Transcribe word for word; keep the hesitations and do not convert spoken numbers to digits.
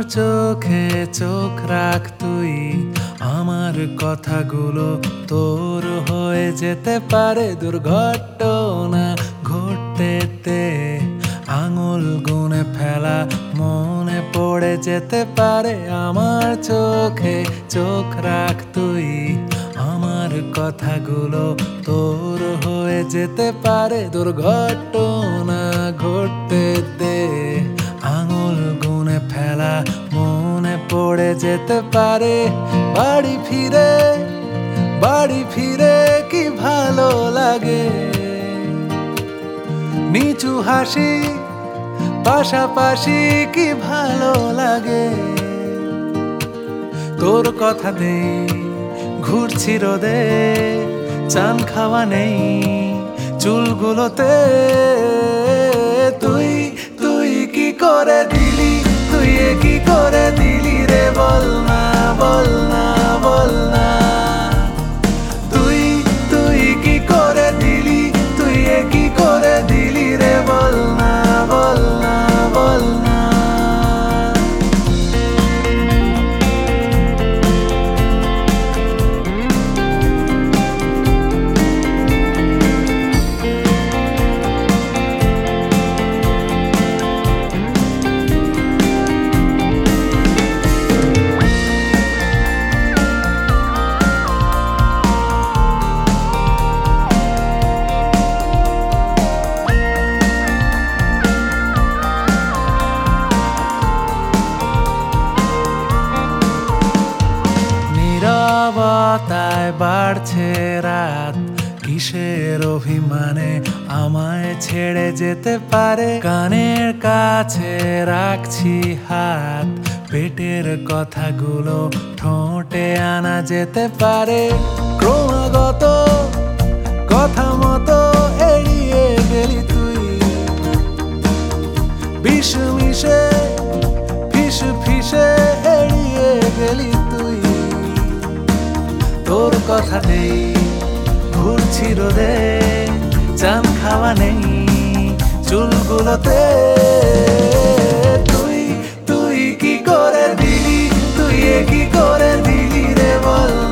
চোখে চোখ রাখ তুই, আমার কথাগুলো তোর হয়ে যেতে পারে দুর্ঘটনা ঘটতে দে। আঙুল গুনে ফেলা মনে পড়ে যেতে পারে, আমার চোখে চোখ রাখ তুই, আমার কথাগুলো তোর হয়ে যেতে পারে দুর্ঘটনা ঘটতে দে। আঙুল গুনে ফেলা মনে পড়ে যেতে পারে, বাড়ি ফিরে বাড়ি ফিরে কি ভালো লাগে। নিচু হাসি পাশাপাশি কি ভালো লাগে। তোর কথাতেই ঘুরছি রোদে, চান খাওয়া নেই চুলগুলোতে। তুই তুই কি করে দিলি, তুই কি করে দিলি রে, বল না বল না বল না। তুই তুই কি করে দিলি, তুই কি করে দিলি রে, বল না বল না বল না। নীরবতায় বাড়ছে রাত, কিসের অভিমানে আমায় ছেড়ে যেতে পারে। কানের কাছে রাখছি হাত, পেটের কথাগুলো ঠোঁটে আনা যেতে পারে। ক্রমাগত কথা মতো এড়িয়ে গেলি তুই, বিষ মিশে ফিস ফিসে এড়িয়ে গেলি তুই। তোর কথাতেই ঘুরছি রোদে, চান খাওয়া নেই চুলগুলোতে। তুই তুই কি করে দিলি, তুই কি করে দিলি রে, বল